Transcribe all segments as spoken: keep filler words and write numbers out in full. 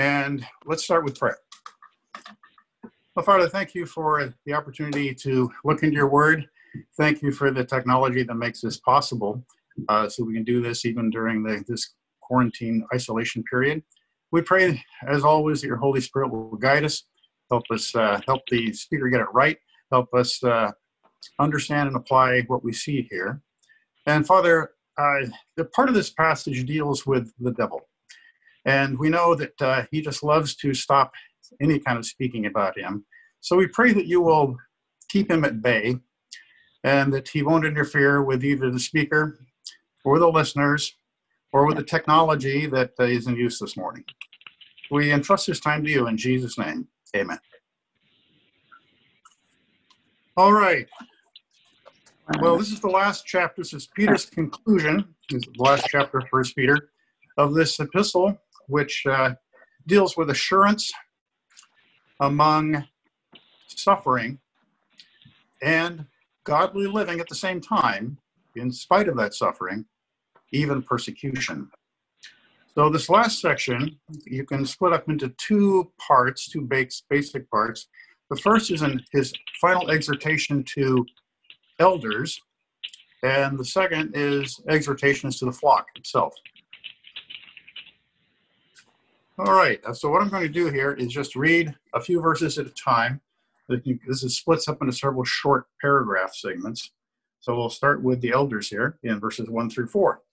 And let's start with prayer. Well, Father, thank you for the opportunity to look into your word. Thank you for the technology that makes this possible, uh, so we can do this even during the, this quarantine isolation period. We pray, as always, that your Holy Spirit will guide us, help us, uh, help the speaker get it right, help us uh, understand and apply what we see here. And Father, uh, the part of this passage deals with the devil. And we know that uh, he just loves to stop any kind of speaking about him. So we pray that you will keep him at bay and that he won't interfere with either the speaker or the listeners or with the technology that uh, is in use this morning. We entrust this time to you in Jesus' name. Amen. All right. Well, this is the last chapter. This is Peter's conclusion. This is the last chapter of First Peter of this epistle, which uh, deals with assurance among suffering and godly living at the same time, in spite of that suffering, even persecution. So this last section, you can split up into two parts, two basic parts. The first is in his final exhortation to elders, and the second is exhortations to the flock itself. All right, so what I'm going to do here is just read a few verses at a time. This is splits up into several short paragraph segments. So we'll start with the elders here in verses one through four.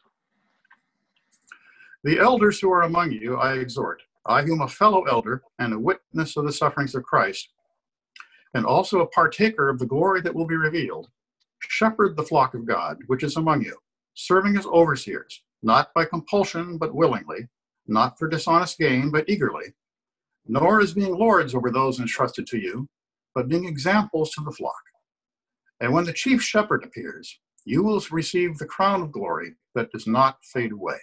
The elders who are among you, I exhort, I whom a fellow elder and a witness of the sufferings of Christ, and also a partaker of the glory that will be revealed, shepherd the flock of God, which is among you, serving as overseers, not by compulsion, but willingly, not for dishonest gain, but eagerly, nor as being lords over those entrusted to you, but being examples to the flock. And when the chief shepherd appears, you will receive the crown of glory that does not fade away.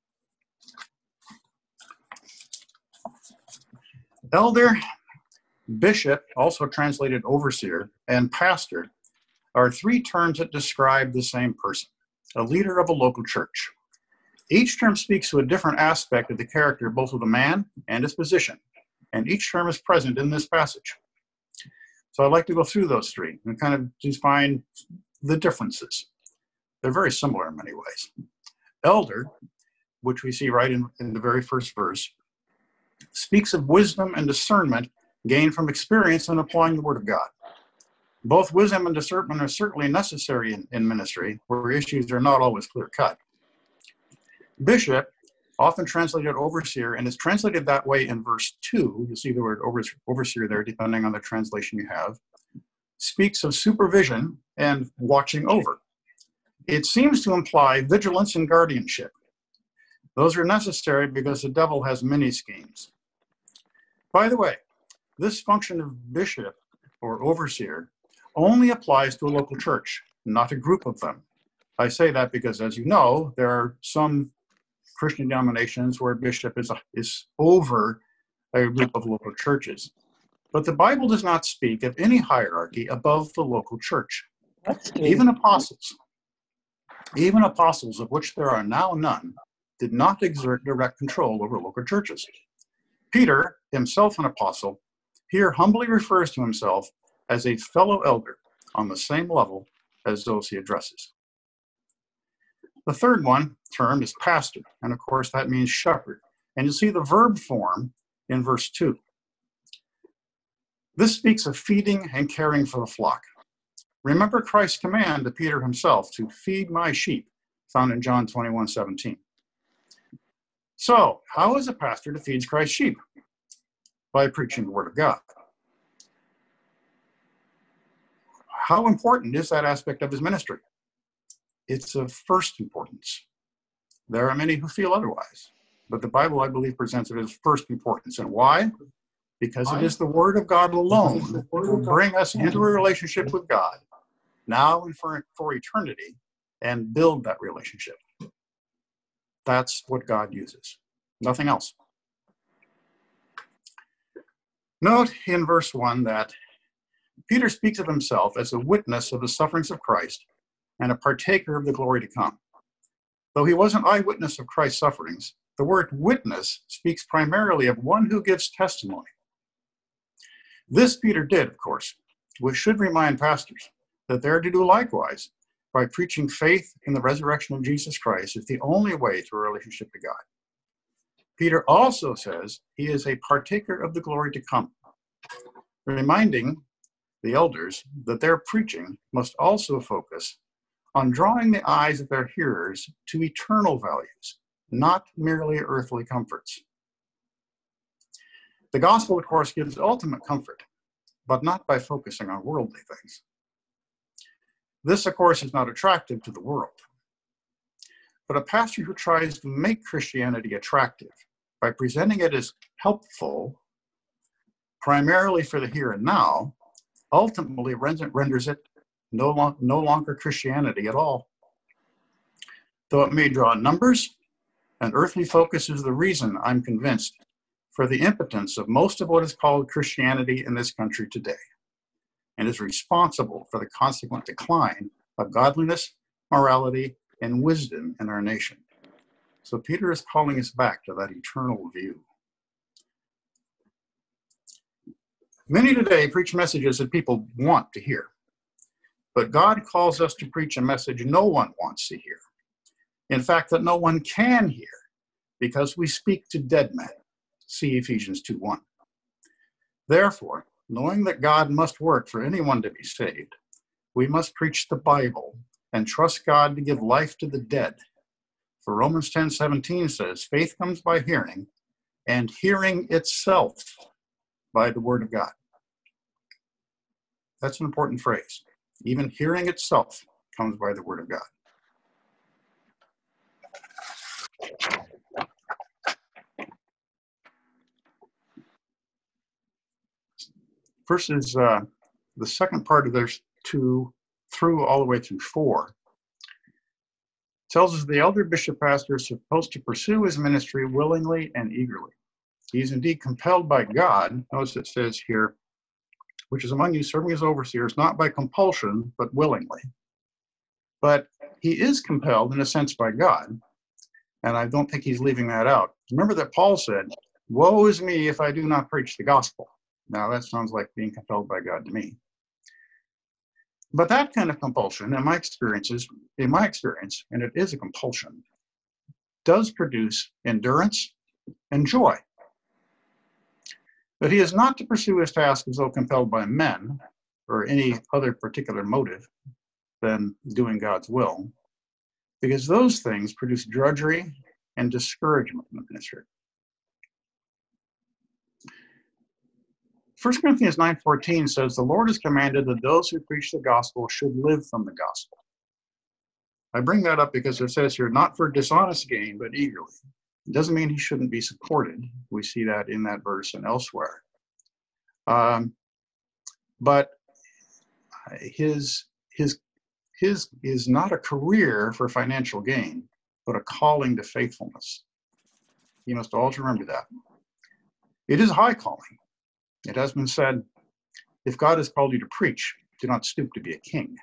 Elder, bishop, also translated overseer, and pastor are three terms that describe the same person, a leader of a local church. Each term speaks to a different aspect of the character, both of the man and his position, and each term is present in this passage. So I'd like to go through those three and kind of define the differences. They're very similar in many ways. Elder, which we see right in, in the very first verse, speaks of wisdom and discernment gained from experience in applying the Word of God. Both wisdom and discernment are certainly necessary in, in ministry, where issues are not always clear-cut. Bishop, often translated overseer, and is translated that way in verse two, you'll see the word overseer there, depending on the translation you have, speaks of supervision and watching over. It seems to imply vigilance and guardianship. Those are necessary because the devil has many schemes. By the way, this function of bishop or overseer only applies to a local church, not a group of them. I say that because, as you know, there are some Christian denominations where bishop is, a, is over a group of local churches. But the Bible does not speak of any hierarchy above the local church. Even apostles, even apostles, of which there are now none, did not exert direct control over local churches. Peter, himself an apostle, here humbly refers to himself as a fellow elder on the same level as those he addresses. The third one term is pastor, and of course that means shepherd. And you see the verb form in verse two. This speaks of feeding and caring for the flock. Remember Christ's command to Peter himself to feed my sheep, found in John twenty-one seventeen. So, how is a pastor to feed Christ's sheep? By preaching the Word of God. How important is that aspect of his ministry? It's of first importance. There are many who feel otherwise, but the Bible, I believe, presents it as first importance. And why? Because it is the Word of God alone that will bring us into a relationship with God, now and for, for eternity, and build that relationship. That's what God uses, nothing else. Note in verse one that Peter speaks of himself as a witness of the sufferings of Christ and a partaker of the glory to come. Though he was an eyewitness of Christ's sufferings, The word witness speaks primarily of one who gives testimony. This Peter did, of course, which should remind pastors that they're to do likewise by preaching faith in the resurrection of Jesus Christ is the only way to a relationship to God. Peter also says he is a partaker of the glory to come, reminding the elders that their preaching must also focus on drawing the eyes of their hearers to eternal values, not merely earthly comforts. The gospel, of course, gives ultimate comfort, but not by focusing on worldly things. This, of course, is not attractive to the world. But a pastor who tries to make Christianity attractive by presenting it as helpful, primarily for the here and now, ultimately renders it no, lo- no longer Christianity at all. Though it may draw numbers, an earthly focus is the reason, I'm convinced, for the impotence of most of what is called Christianity in this country today, and is responsible for the consequent decline of godliness, morality, and wisdom in our nation. So Peter is calling us back to that eternal view. Many today preach messages that people want to hear, but God calls us to preach a message no one wants to hear. In fact, that no one can hear, because we speak to dead men. See Ephesians two one. Therefore, knowing that God must work for anyone to be saved, we must preach the Bible and trust God to give life to the dead. For Romans ten seventeen says, faith comes by hearing, and hearing itself by the word of God. That's an important phrase. Even hearing itself comes by the word of God. Verses, uh, the second part of verse two through all the way through four tells us the elder bishop pastor is supposed to pursue his ministry willingly and eagerly. He is indeed compelled by God. Notice it says here, which is among you serving as overseers, not by compulsion, but willingly. But he is compelled in a sense by God, and I don't think he's leaving that out. Remember that Paul said, woe is me if I do not preach the gospel. Now that sounds like being compelled by God to me. But that kind of compulsion, in my experiences, in my experience, and it is a compulsion, does produce endurance and joy. But he is not to pursue his task as though compelled by men or any other particular motive than doing God's will, because those things produce drudgery and discouragement in the ministry. First Corinthians nine fourteen says, the Lord has commanded that those who preach the gospel should live from the gospel. I bring that up because it says here, not for dishonest gain, but eagerly. It doesn't mean he shouldn't be supported. We see that in that verse and elsewhere. Um, but his, his, his is not a career for financial gain, but a calling to faithfulness. You must always remember that. It is a high calling. It has been said, if God has called you to preach, do not stoop to be a king.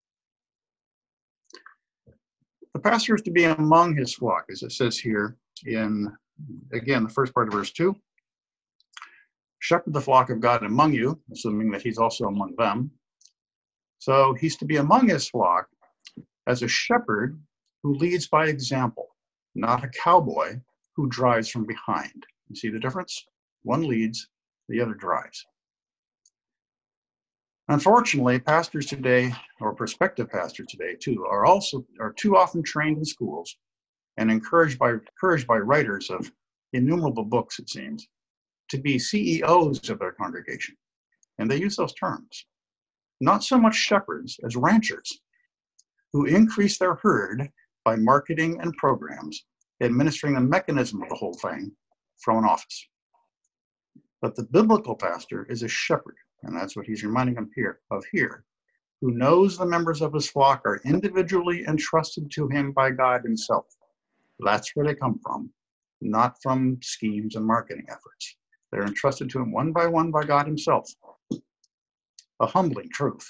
The pastor is to be among his flock, as it says here in, again, the first part of verse two. Shepherd the flock of God among you, assuming that he's also among them. So he's to be among his flock as a shepherd who leads by example, not a cowboy who drives from behind. You see the difference? One leads, the other drives. Unfortunately, pastors today, or prospective pastors today too, are also are too often trained in schools and encouraged by encouraged by writers of innumerable books, it seems, to be C E Os of their congregation. And they use those terms. Not so much shepherds as ranchers who increase their herd by marketing and programs, administering the mechanism of the whole thing from an office. But the biblical pastor is a shepherd, and that's what he's reminding them here of here, who knows the members of his flock are individually entrusted to him by God himself. That's where they come from, not from schemes and marketing efforts. They're entrusted to him one by one by God himself. A humbling truth.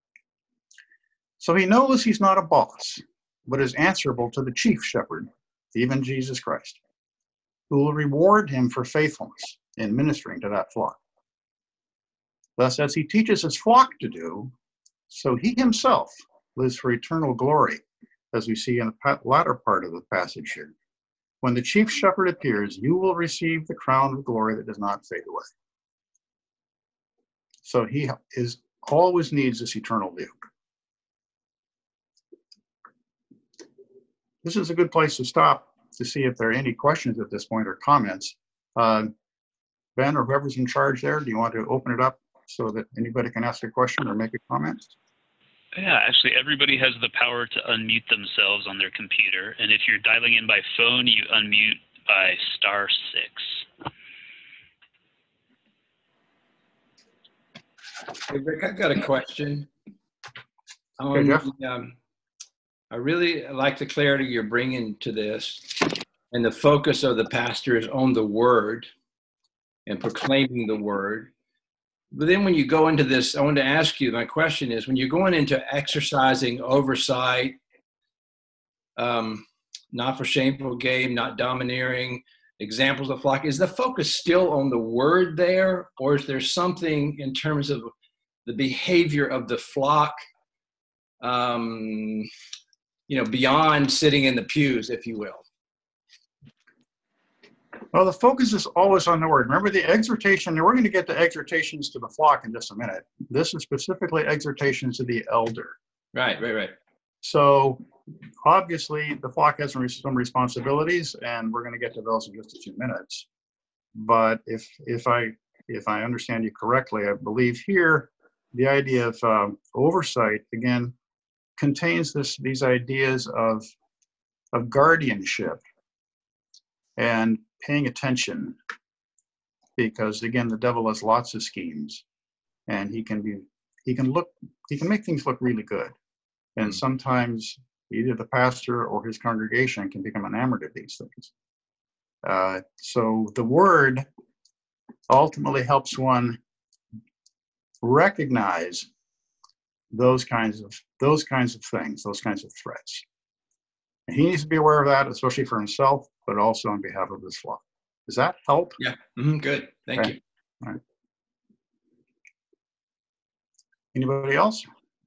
So he knows he's not a boss, but is answerable to the chief shepherd even Jesus Christ, who will reward him for faithfulness in ministering to that flock. Thus, as he teaches his flock to do, so he himself lives for eternal glory, as we see in the latter part of the passage here. When the chief shepherd appears, you will receive the crown of glory that does not fade away. So he is always needs this eternal view. This is a good place to stop to see if there are any questions at this point or comments. Uh, Ben, or whoever's in charge there, do you want to open it up so that anybody can ask a question or make a comment? Yeah, actually, everybody has the power to unmute themselves on their computer. And if you're dialing in by phone, you unmute by star six. Hey, Rick, I've got a question. Okay, Jeff. Um, I really like the clarity you're bringing to this. And the focus of the pastor is on the word and proclaiming the word. But then when you go into this, I want to ask you, my question is, when you're going into exercising oversight, um, not for shameful gain, not domineering, examples of flock, is the focus still on the word there? Or is there something in terms of the behavior of the flock, um, you know, beyond sitting in the pews, if you will? Well, the focus is always on the word. Remember the exhortation, and we're going to get to exhortations to the flock in just a minute. This is specifically exhortations to the elder. Right, right, right. So obviously the flock has some responsibilities, and we're going to get to those in just a few minutes. But if if I if I understand you correctly, I believe here the idea of um, oversight again contains this these ideas of of guardianship and paying attention, because again the devil has lots of schemes, and he can be he can look he can make things look really good, and mm-hmm. sometimes either the pastor or his congregation can become enamored of these things. Uh, so the word ultimately helps one recognize those kinds of those kinds of things, those kinds of threats. And he needs to be aware of that, especially for himself, but also on behalf of his flock. Does that help? Yeah, mm-hmm. Good. Thank okay. you. All right. Anybody else?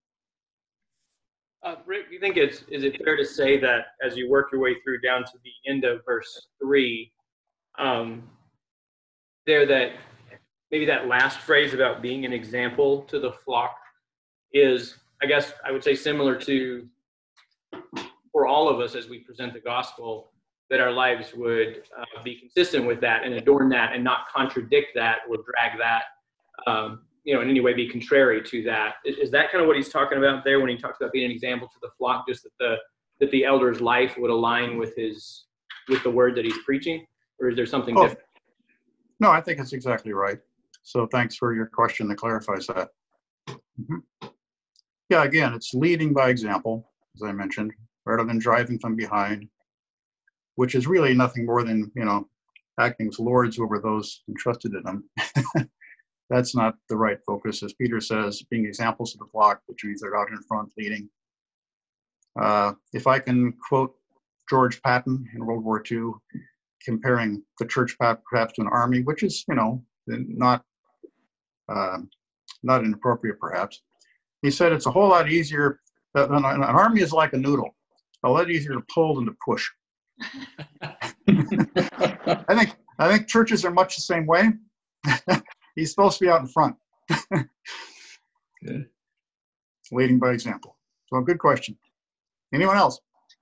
Uh, Rick, do you think it's, is it fair to say that as you work your way through down to the end of verse three, um, there that maybe that last phrase about being an example to the flock is, I guess I would say, similar to for all of us as we present the gospel, that our lives would uh, be consistent with that and adorn that and not contradict that or drag that, um, you know, in any way be contrary to that. Is, is that kind of what he's talking about there when he talks about being an example to the flock, just that the that the elder's life would align with his with the word that he's preaching, or is there something oh, different? No, I think it's exactly right. So thanks for your question that clarifies that. Mm-hmm. Yeah, again, it's leading by example, as I mentioned, rather than driving from behind, which is really nothing more than, you know, acting as lords over those entrusted in them. That's not the right focus. As Peter says, being examples of the flock, which means they're out in front leading. Uh, if I can quote George Patton in World War Two, comparing the church perhaps to an army, which is, you know, not, uh, not inappropriate perhaps. He said it's a whole lot easier, uh, an, an army is like a noodle, a lot easier to pull than to push. I think I think churches are much the same way. He's supposed to be out in front. Good. Leading by example. So good question. Anyone else?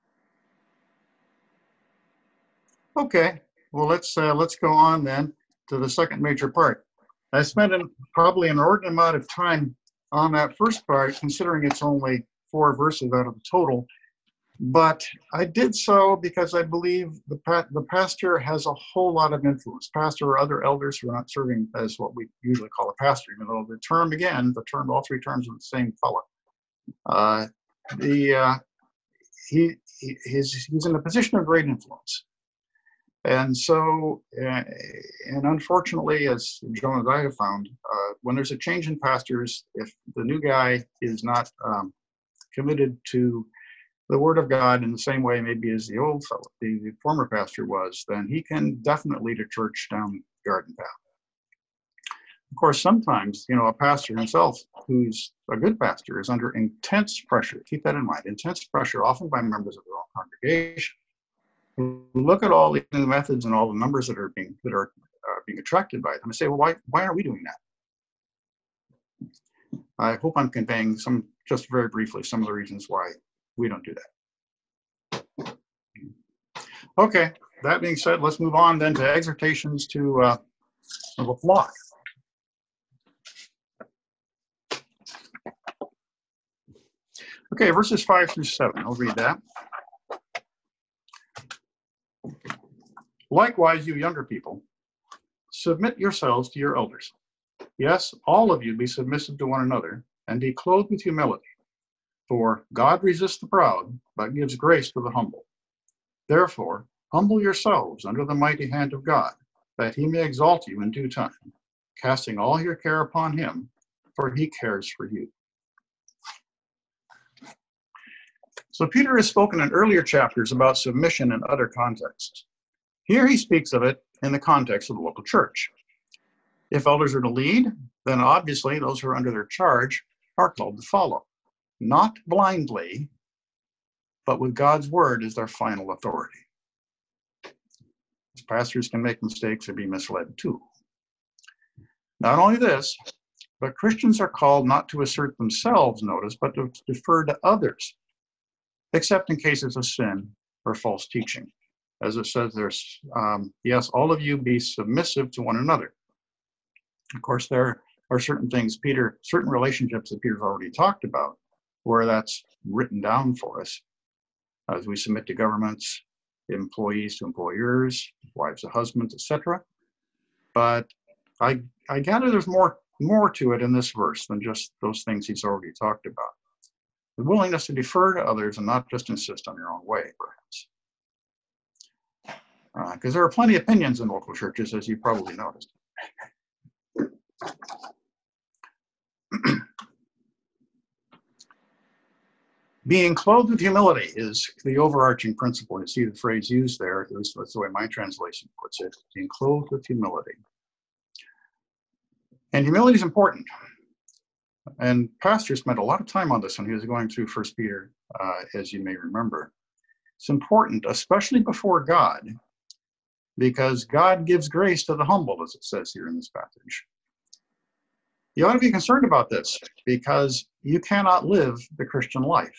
Okay. Well, let's uh, let's go on then to the second major part. I spent an, probably an inordinate amount of time on that first part, considering it's only four verses out of the total. But I did so because I believe the pa the pastor has a whole lot of influence. Pastor or other elders who are not serving as what we usually call a pastor, even though the term, again, the term, all three terms are the same fellow. Uh, the uh, he, he he's he's in a position of great influence, and so uh, and unfortunately, as Joan and I have found, uh, when there's a change in pastors, if the new guy is not um, committed to the word of God in the same way maybe as the old fellow, the, the former pastor was, then he can definitely lead a church down garden path. Of course, sometimes, you know, a pastor himself who's a good pastor is under intense pressure. Keep that in mind, intense pressure, often by members of their own congregation. Look at all the methods and all the numbers that are being that are uh, being attracted by them and say, well, why why are we doing that? I hope I'm conveying some, just very briefly, some of the reasons why we don't do that. Okay, that being said, let's move on then to exhortations to uh, the flock. Okay, verses five through seven, I'll read that. Likewise, you younger people, submit yourselves to your elders. Yes, all of you be submissive to one another, and be clothed with humility. For God resists the proud, but gives grace to the humble. Therefore, humble yourselves under the mighty hand of God, that he may exalt you in due time, casting all your care upon him, for he cares for you. So Peter has spoken in earlier chapters about submission in other contexts. Here he speaks of it in the context of the local church. If elders are to lead, then obviously those who are under their charge are called to follow, not blindly, but with God's word as their final authority. Pastors can make mistakes or be misled too. Not only this, but Christians are called not to assert themselves, notice, but to defer to others, except in cases of sin or false teaching. As it says there's, um, yes, all of you be submissive to one another. Of course, there are certain things, Peter, certain relationships that Peter's already talked about, where that's written down for us, as we submit to governments, employees to employers, wives to husbands, et cetera. But I, I gather there's more, more to it in this verse than just those things he's already talked about. The willingness to defer to others and not just insist on your own way, perhaps. Because uh, there are plenty of opinions in local churches, as you probably noticed. Being clothed with humility is the overarching principle. You see the phrase used there, at least that's the way my translation puts it, being clothed with humility. And humility is important. And Pastor spent a lot of time on this when he was going through First Peter, uh, as you may remember. It's important, especially before God, because God gives grace to the humble, as it says here in this passage. You ought to be concerned about this, because you cannot live the Christian life.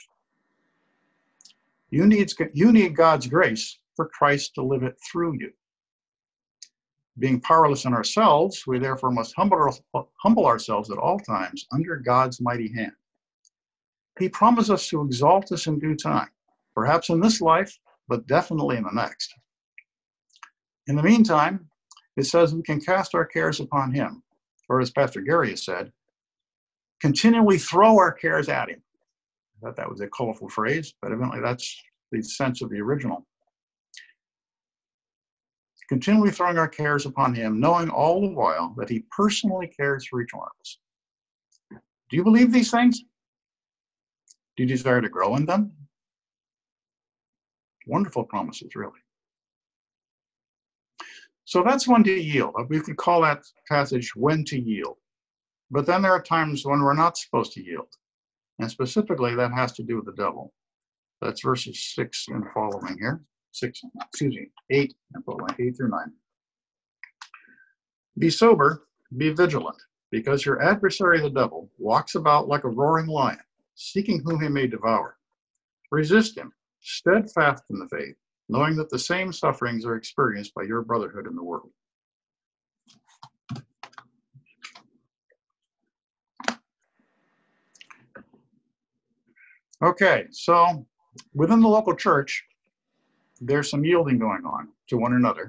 You need, you need God's grace for Christ to live it through you. Being powerless in ourselves, we therefore must humble, humble ourselves at all times under God's mighty hand. He promised us to exalt us in due time, perhaps in this life, but definitely in the next. In the meantime, it says we can cast our cares upon him, or as Pastor Gary has said, continually throw our cares at him. I thought that was a colorful phrase, but evidently that's the sense of the original. Continually throwing our cares upon him, knowing all the while that he personally cares for each one of us. Do you believe these things? Do you desire to grow in them? Wonderful promises, really. So that's when to yield. We could call that passage when to yield. But then there are times when we're not supposed to yield. And specifically, that has to do with the devil. That's verses six and following here. Six, excuse me, eight and following, eight through nine. Be sober, be vigilant, because your adversary, the devil, walks about like a roaring lion, seeking whom he may devour. Resist him, steadfast in the faith, knowing that the same sufferings are experienced by your brotherhood in the world. Okay, so within the local church, there's some yielding going on to one another.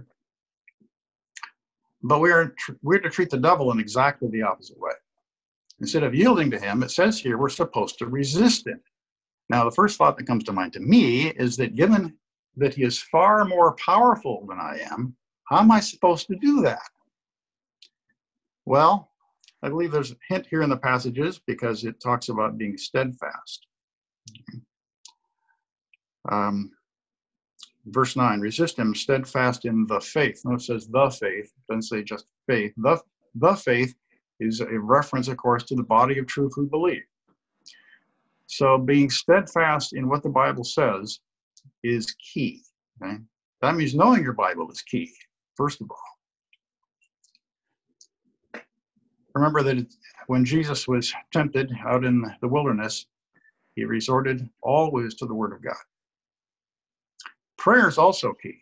But we're, we're to treat the devil in exactly the opposite way. Instead of yielding to him, it says here we're supposed to resist him. Now, the first thought that comes to mind to me is that given that he is far more powerful than I am, how am I supposed to do that? Well, I believe there's a hint here in the passages because it talks about being steadfast. Um, verse nine, resist him steadfast in the faith. No, it says the faith. It doesn't say just faith. The, the faith is a reference, of course, to the body of truth we believe. So being steadfast in what the Bible says is key. Okay? That means knowing your Bible is key, first of all. Remember that it, when Jesus was tempted out in the wilderness, he resorted always to the Word of God. Prayer is also key.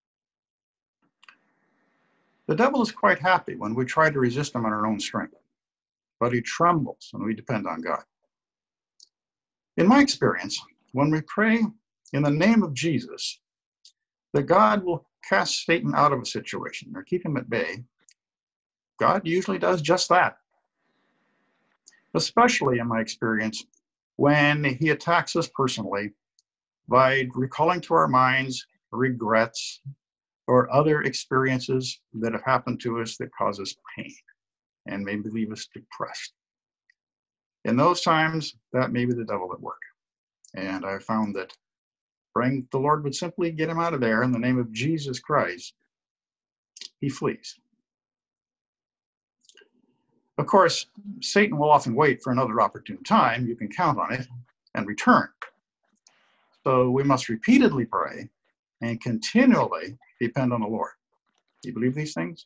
The devil is quite happy when we try to resist him on our own strength, but he trembles when we depend on God. In my experience, when we pray in the name of Jesus, that God will cast Satan out of a situation or keep him at bay, God usually does just that. Especially in my experience, when he attacks us personally by recalling to our minds regrets or other experiences that have happened to us that cause us pain and maybe leave us depressed. In those times, that may be the devil at work. And I found that praying the Lord would simply get him out of there in the name of Jesus Christ, he flees. Of course, Satan will often wait for another opportune time, you can count on it, and return. So we must repeatedly pray and continually depend on the Lord. Do you believe these things?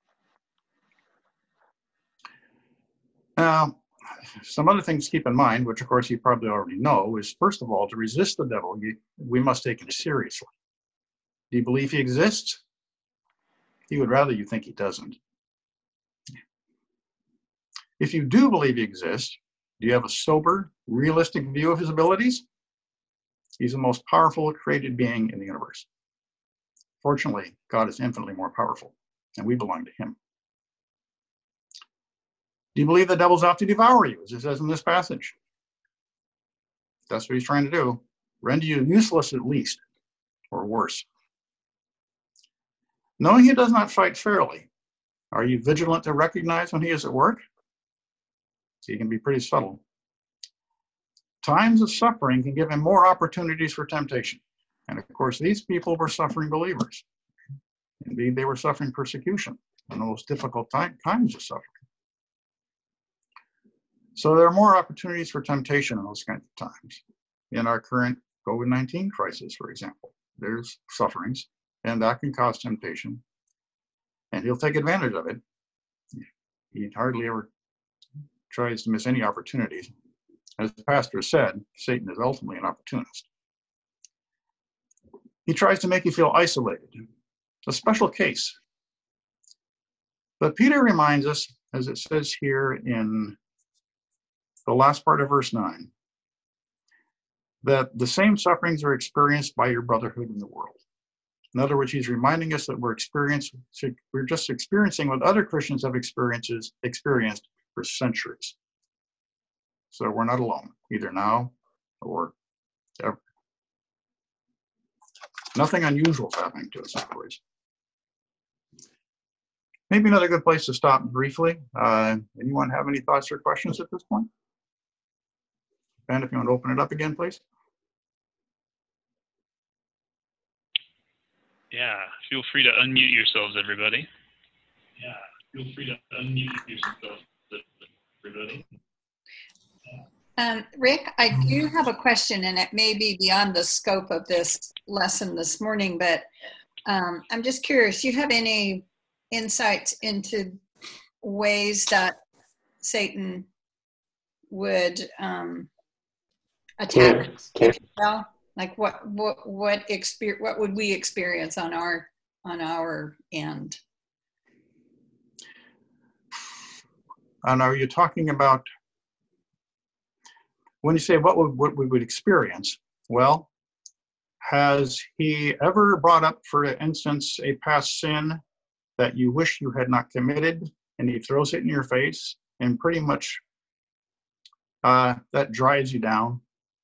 Now, some other things to keep in mind, which of course you probably already know, is first of all, to resist the devil, you, we must take him seriously. Do you believe he exists? He would rather you think he doesn't. If you do believe he exists, do you have a sober, realistic view of his abilities? He's the most powerful created being in the universe. Fortunately, God is infinitely more powerful, and we belong to him. Do you believe the devil's out to devour you, as it says in this passage? That's what he's trying to do. Render you useless at least, or worse. Knowing he does not fight fairly, are you vigilant to recognize when he is at work? He can be pretty subtle. Times of suffering can give him more opportunities for temptation. And of course, these people were suffering believers. Indeed, they were suffering persecution and the most difficult time, times of suffering. So there are more opportunities for temptation in those kinds of times. In our current COVID nineteen crisis, for example, there's sufferings, and that can cause temptation. And he'll take advantage of it. He hardly ever tries to miss any opportunities. As the pastor said, Satan is ultimately an opportunist. He tries to make you feel isolated, a special case. But Peter reminds us, as it says here in the last part of verse nine, that the same sufferings are experienced by your brotherhood in the world. In other words, he's reminding us that we're experiencing, we're just experiencing what other Christians have experiences, experienced for centuries. So we're not alone, either now or ever. Nothing unusual is happening to us, in other words. Maybe another good place to stop briefly. Uh, anyone have any thoughts or questions at this point? Ben, if you want to open it up again, please. Yeah, feel free to unmute yourselves, everybody. Yeah, feel free to unmute yourself, everybody. Um, Rick, I do have a question, and it may be beyond the scope of this lesson this morning, but um, I'm just curious, do you have any insights into ways that Satan would um, attack us, if you will? Like what what what experience what would we experience on our on our end? And are you talking about, when you say what would what we would experience? Well, has he ever brought up, for instance, a past sin that you wish you had not committed, and he throws it in your face, and pretty much uh, that drives you down?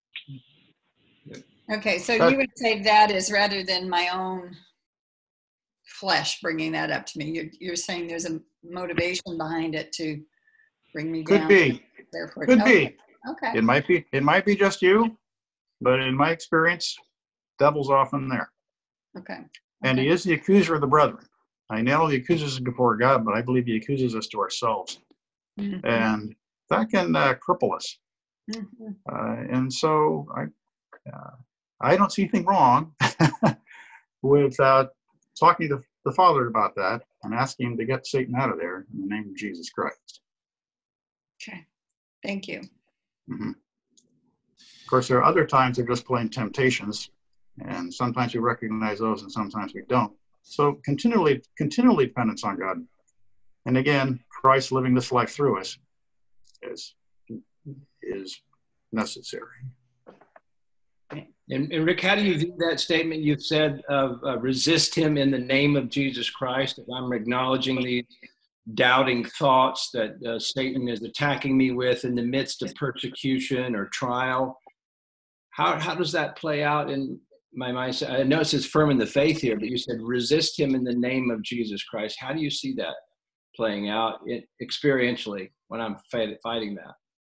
Okay, so That, you would say that is rather than my own flesh bringing that up to me. You're, you're saying there's a motivation behind it to bring me could down. be. Therefore, Could okay. be. Okay. It might be. It might be just you, but in my experience, devil's often there. Okay. And he is the accuser of the brethren. I know he accuses us before God, but I believe he accuses us to ourselves. Mhm. And that can uh, cripple us. Mhm. Uh, and so I, uh, I don't see anything wrong with uh, talking to the Father about that and asking him to get Satan out of there in the name of Jesus Christ. Okay. Thank you. Mm-hmm. Of course, there are other times they're just plain temptations, and sometimes we recognize those and sometimes we don't. So continually, continually dependence on God. And again, Christ living this life through us is, is necessary. And, and Rick, how do you view that statement you've said of uh, resist him in the name of Jesus Christ? If I'm acknowledging these doubting thoughts that uh, Satan is attacking me with in the midst of persecution or trial, how, how does that play out in my mind? I know it says firm in the faith here, but you said resist him in the name of Jesus Christ. How do you see that playing out in, experientially when I'm fight, fighting that?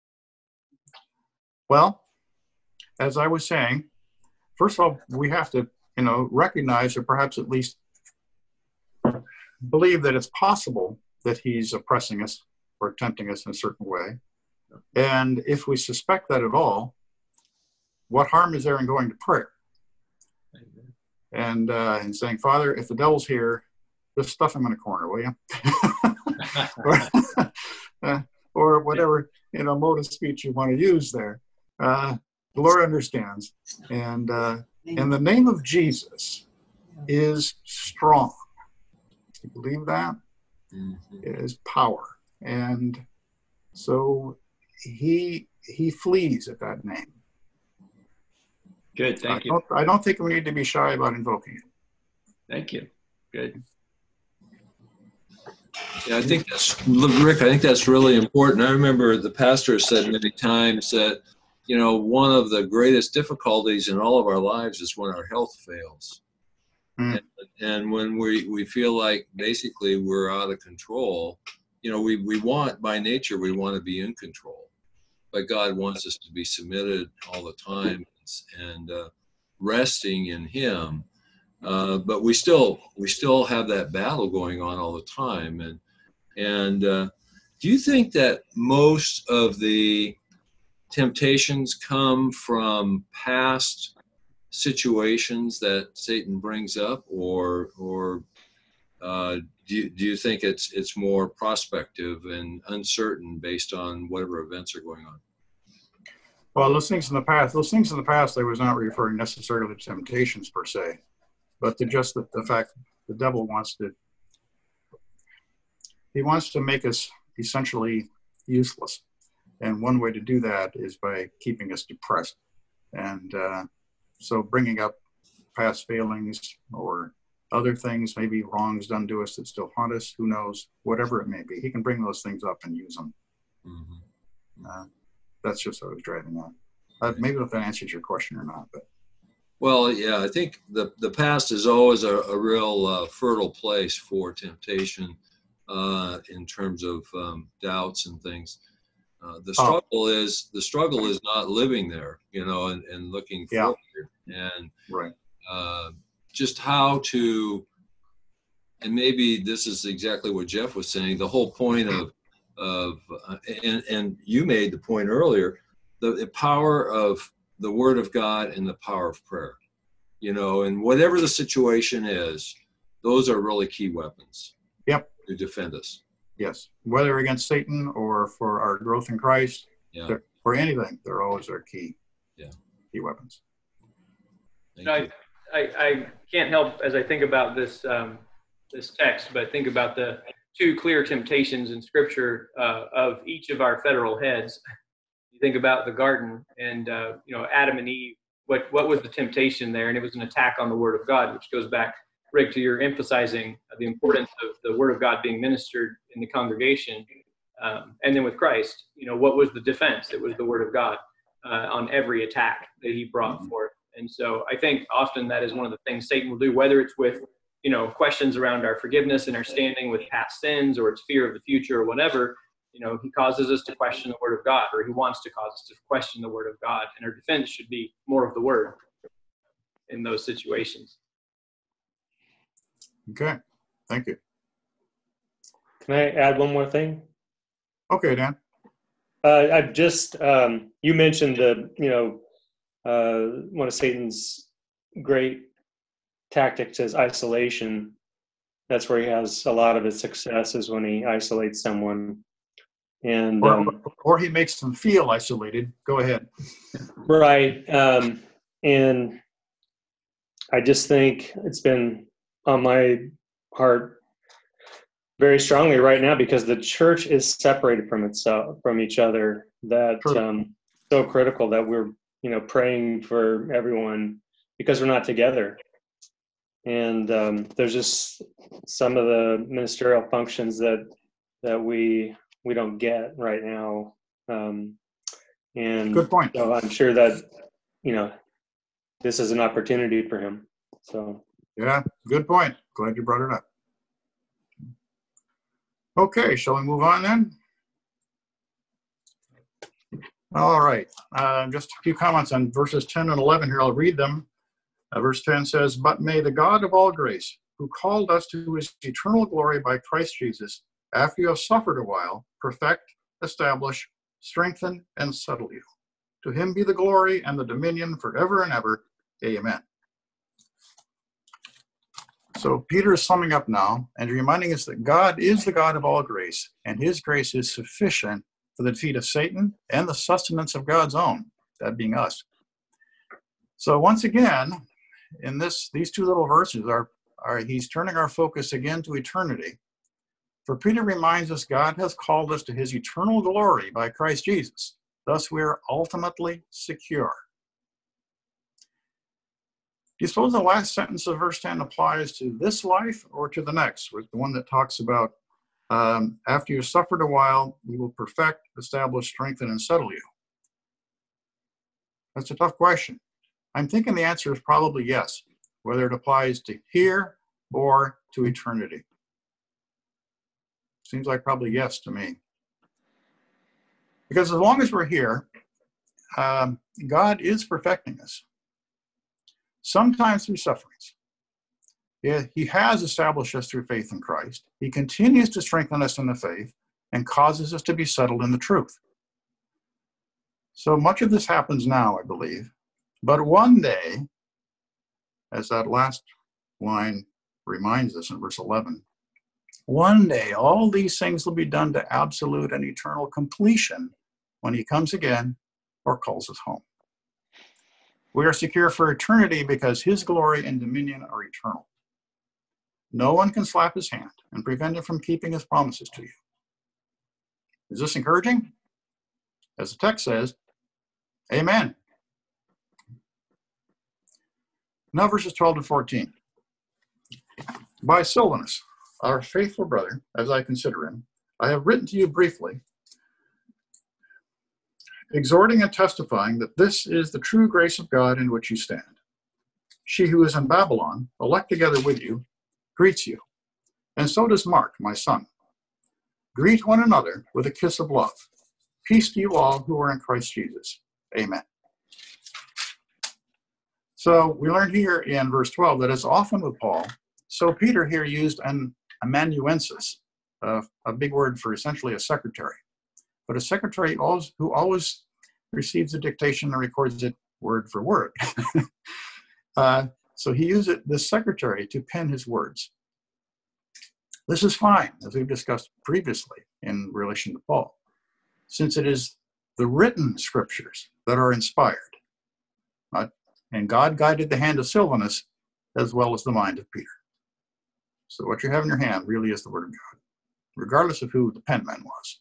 Well, as I was saying, first of all, we have to, you know, recognize or perhaps at least believe that it's possible that he's oppressing us or tempting us in a certain way. And if we suspect that at all, what harm is there in going to prayer? And, uh, and saying, Father, if the devil's here, just stuff him in a corner, will you? or, uh, or whatever, you know, mode of speech you want to use there. Uh, the Lord understands. And uh, in the name of Jesus is strong. You believe that? Mm-hmm. It is power. And so he he flees at that name. Good, thank I you. Don't, I don't think we need to be shy about invoking it. Thank you. Good. Yeah, I think that's, Rick, I think that's really important. I remember the pastor said many times that, you know, one of the greatest difficulties in all of our lives is when our health fails. Mm. And, and when we, we feel like basically we're out of control, you know, we, we want, by nature, we want to be in control. But God wants us to be submitted all the time and uh, resting in him. Uh, but we still we still have that battle going on all the time. And and uh, do you think that most of the temptations come from past situations that Satan brings up, or or uh, do you, do you think it's it's more prospective and uncertain based on whatever events are going on? Well, those things in the past, those things in the past, I was not referring necessarily to temptations per se, but to just the, the fact the devil wants to, he wants to make us essentially useless. And one way to do that is by keeping us depressed. And uh, so bringing up past failings or other things, maybe wrongs done to us that still haunt us, who knows, whatever it may be. He can bring those things up and use them. Mm-hmm. Uh, that's just what I was driving at. Uh, maybe if that answers your question or not. But well, yeah, I think the, the past is always a, a real uh, fertile place for temptation uh, in terms of um, doubts and things. Uh, the struggle oh. is the struggle is not living there, you know, and, and looking yeah. forward and right. uh, just how to. And maybe this is exactly what Jeff was saying. The whole point of of uh, and and you made the point earlier, the, the power of the Word of God and the power of prayer. You know, and whatever the situation is, those are really key weapons. Yep. To defend us. Yes, whether against Satan or for our growth in Christ, yeah. for anything, they're always our key, yeah. key weapons. Thank I, you. I, I can't help as I think about this um, this text, but think about the two clear temptations in Scripture uh, of each of our federal heads. You think about the garden and uh, you know Adam and Eve. What what was the temptation there? And it was an attack on the Word of God, which goes back, Rick, to your emphasizing the importance of the Word of God being ministered in the congregation. Um, and then with Christ, you know, what was the defense? It was the Word of God uh, on every attack that he brought mm-hmm. forth. And so I think often that is one of the things Satan will do, whether it's with, you know, questions around our forgiveness and our standing with past sins, or it's fear of the future or whatever. You know, he causes us to question the Word of God, or he wants to cause us to question the Word of God. And our defense should be more of the Word. in those situations. Okay, thank you. Can I add one more thing? Okay, Dan. Uh, I've just, um, you mentioned the, you know, uh, one of Satan's great tactics is isolation. That's where he has a lot of his success, is when he isolates someone. And Or, um, or he makes them feel isolated. Go ahead. right. Um, and I just think it's been on my heart very strongly right now, because the church is separated from itself, from each other. That um, so critical that we're, you know, praying for everyone, because we're not together. And um, there's just some of the ministerial functions that that we we don't get right now. Um, and Good point. So I'm sure that, you know, this is an opportunity for him. So Yeah, good point. Glad you brought it up. Okay, shall we move on then? All right, uh, just a few comments on verses ten and eleven here. I'll read them. Uh, verse ten says, "But may the God of all grace, who called us to his eternal glory by Christ Jesus, after you have suffered a while, perfect, establish, strengthen, and settle you. To him be the glory and the dominion forever and ever. Amen." So Peter is summing up now and reminding us that God is the God of all grace, and his grace is sufficient for the defeat of Satan and the sustenance of God's own, that being us. So once again, in this, these two little verses are, are he's turning our focus again to eternity. For Peter reminds us God has called us to his eternal glory by Christ Jesus. Thus we are ultimately secure. Do you suppose the last sentence of verse ten applies to this life or to the next, with the one that talks about um, after you've suffered a while, you will perfect, establish, strengthen, and settle you? That's a tough question. I'm thinking the answer is probably yes, whether it applies to here or to eternity. Seems like probably yes to me. Because as long as we're here, um, God is perfecting us. Sometimes through sufferings. Yeah, he has established us through faith in Christ. He continues to strengthen us in the faith and causes us to be settled in the truth. So much of this happens now, I believe. But one day, as that last line reminds us in verse eleven, one day all these things will be done to absolute and eternal completion when he comes again or calls us home. We are secure for eternity because his glory and dominion are eternal. No one can slap his hand and prevent him from keeping his promises to you. Is this encouraging? As the text says, amen. Now verses twelve to fourteen. By Silvanus, our faithful brother, as I consider him, I have written to you briefly, exhorting and testifying that this is the true grace of God in which you stand. She who is in Babylon, elect together with you, greets you, and so does Mark, my son. Greet one another with a kiss of love. Peace to you all who are in Christ Jesus. Amen. So we learned here in verse twelve that as often with Paul, so Peter here used an amanuensis, uh, a big word for essentially a secretary. But a secretary always, who always receives a dictation and records it word for word. uh, so he used it, the secretary, to pen his words. This is fine, as we've discussed previously in relation to Paul, since it is the written scriptures that are inspired. Uh, and God guided the hand of Silvanus as well as the mind of Peter. So what you have in your hand really is the word of God, regardless of who the penman was.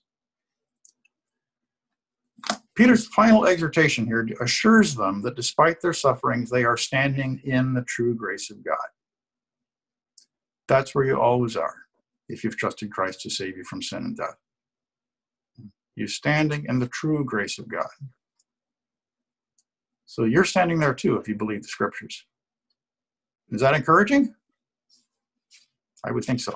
Peter's final exhortation here assures them that despite their sufferings, they are standing in the true grace of God. That's where you always are if you've trusted Christ to save you from sin and death. You're standing in the true grace of God. So you're standing there too if you believe the scriptures. Is that encouraging? I would think so.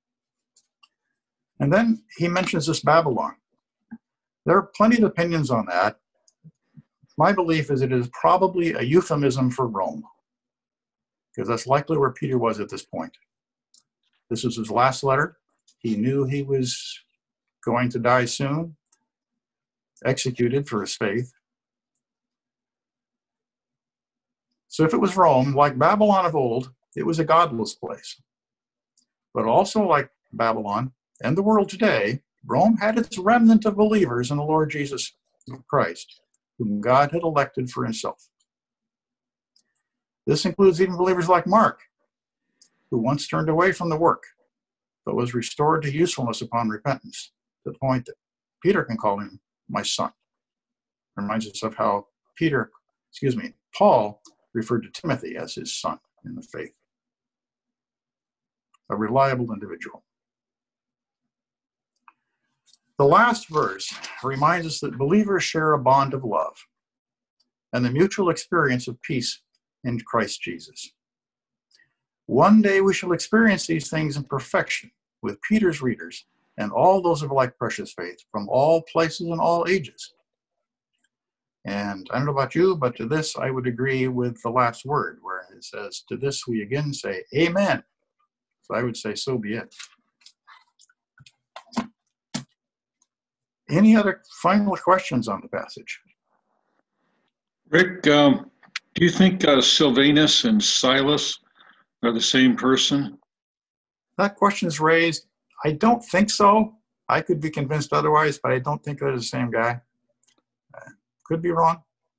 And then he mentions this Babylon. There are plenty of opinions on that. My belief is it is probably a euphemism for Rome. because that's likely where Peter was at this point. This was his last letter. He knew he was going to die soon, executed for his faith. So if it was Rome, like Babylon of old, it was a godless place. But also like Babylon and the world today, Rome had its remnant of believers in the Lord Jesus Christ, whom God had elected for himself. This includes even believers like Mark, who once turned away from the work, but was restored to usefulness upon repentance, to the point that Peter can call him my son. Reminds us of how Peter, excuse me, Paul referred to Timothy as his son in the faith. A reliable individual. The last verse reminds us that believers share a bond of love and the mutual experience of peace in Christ Jesus. One day we shall experience these things in perfection with Peter's readers and all those of like precious faith from all places and all ages. And I don't know about you, but to this I would agree with the last word where it says, to this we again say, amen. So I would say, so be it. Any other final questions on the passage? Rick, um, do you think uh, Silvanus and Silas are the same person? That question is raised. I don't think so. I could be convinced otherwise, but I don't think they're the same guy. Uh, could be wrong.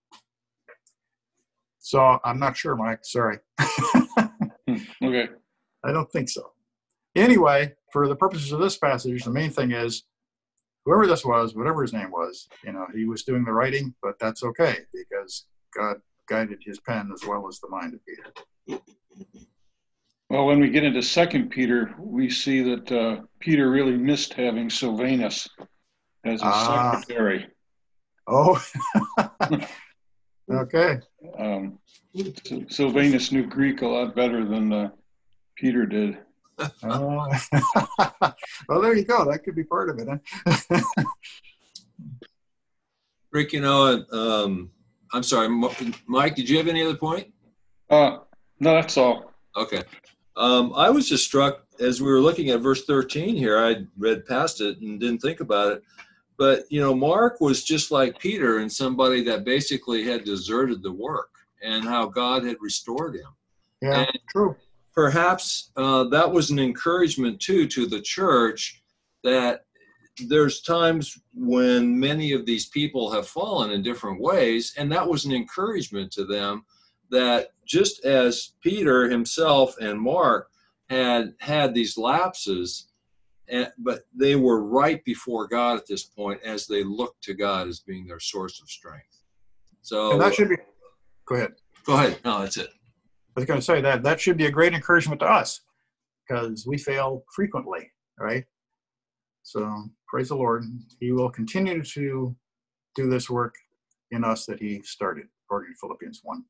So I'm not sure, Mike. Sorry. Okay. I don't think so. Anyway, for the purposes of this passage, the main thing is whoever this was, whatever his name was, you know, he was doing the writing, but that's okay because God guided his pen as well as the mind of Peter. Well, when we get into Second Peter, we see that uh, Peter really missed having Silvanus as his ah. secretary. Oh, okay. Um, Silvanus knew Greek a lot better than uh, Peter did. Uh, well, there you go. That could be part of it. Huh? Rick, you know, um, I'm sorry, Mike, did you have any other point? Uh, no, that's all. Okay. Um, I was just struck as we were looking at verse thirteen here. I read past it and didn't think about it. But, you know, Mark was just like Peter and somebody that basically had deserted the work and how God had restored him. Yeah, and true. Perhaps uh, that was an encouragement, too, to the church that there's times when many of these people have fallen in different ways, and that was an encouragement to them that just as Peter himself and Mark had had these lapses, and, but they were right before God at this point as they looked to God as being their source of strength. So and that should be, go ahead. Go ahead. No, that's it. I was going to say that that should be a great encouragement to us because we fail frequently, right? So praise the Lord. He will continue to do this work in us that he started, according to Philippians one.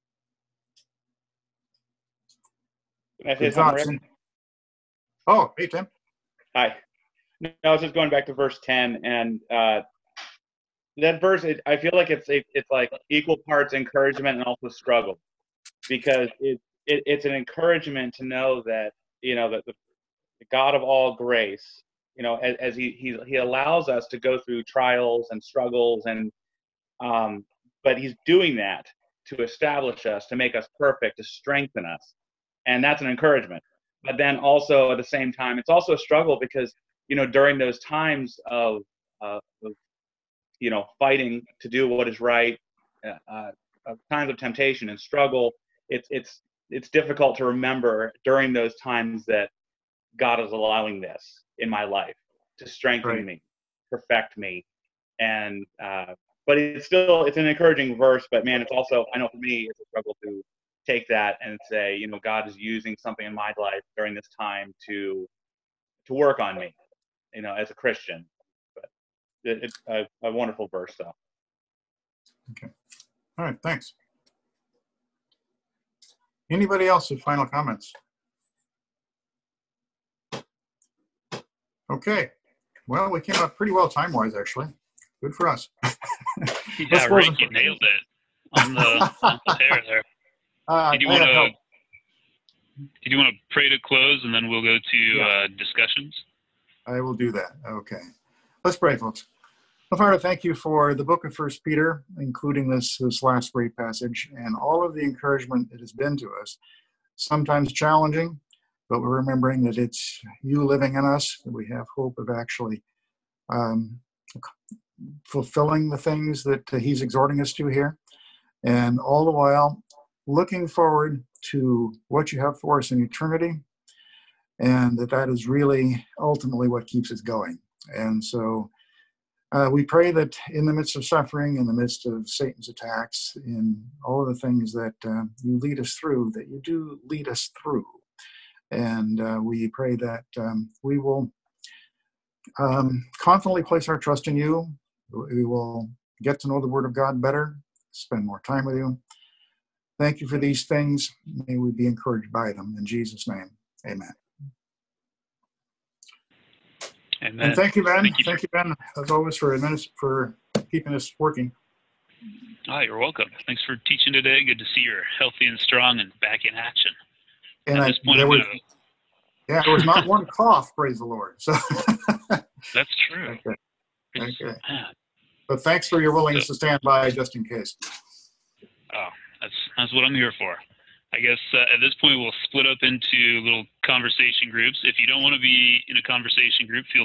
Can I say Good something, thoughts. Rick? Oh, hey, Tim. Hi. No, I was just going back to verse ten, and uh, that verse, it, I feel like it's it's like equal parts encouragement and also struggle, because it, it it's an encouragement to know that, you know, that the, the God of all grace, you know, as, as he, he he allows us to go through trials and struggles, and um, but he's doing that to establish us, to make us perfect, to strengthen us, and that's an encouragement. But then also at the same time, it's also a struggle because, you know, during those times of, uh, of you know, fighting to do what is right, uh, uh, times of temptation and struggle, it's it's it's difficult to remember during those times that God is allowing this in my life to strengthen Right. me, perfect me, and uh, but it's still it's an encouraging verse. But man, it's also, I know for me, it's a struggle to take that and say, you know, God is using something in my life during this time to to work on me, you know, as a Christian. But it, it's a, a wonderful verse, though. Okay. All right, thanks. Anybody else with final comments? Okay. Well, we came up pretty well time-wise, actually. Good for us. Yeah, Let's Rick, close you it. nailed it on the, on the pair there. Uh, Did you I want had help. to Did you want to pray to close, and then we'll go to Yeah. uh, discussions? I will do that. Okay. Let's pray, folks. Well, Father, thank you for the book of First Peter, including this, this last great passage, and all of the encouragement it has been to us. Sometimes challenging, but we're remembering that it's you living in us, that we have hope of actually um, fulfilling the things that he's exhorting us to here. And all the while, looking forward to what you have for us in eternity, and that that is really ultimately what keeps us going. And so uh, we pray that in the midst of suffering, in the midst of Satan's attacks, in all of the things that uh, you lead us through, that you do lead us through. And uh, we pray that um, we will um, confidently place our trust in you. We will get to know the Word of God better, spend more time with you. Thank you for these things. May we be encouraged by them. In Jesus' name, amen. Amen. And thank you, Ben. Thank you, Thank you, Ben, as always, for administ- for keeping us working. Ah, you're welcome. Thanks for teaching today. Good to see you're healthy and strong and back in action. And At I, this point, there I'm was, gonna, yeah, there was not one cough, praise the Lord. So, that's true. okay. It's- Okay. man. But thanks for your willingness to stand by just in case. Oh, that's that's what I'm here for. I guess uh, at this point we'll split up into little conversation groups. If you don't want to be in a conversation group, feel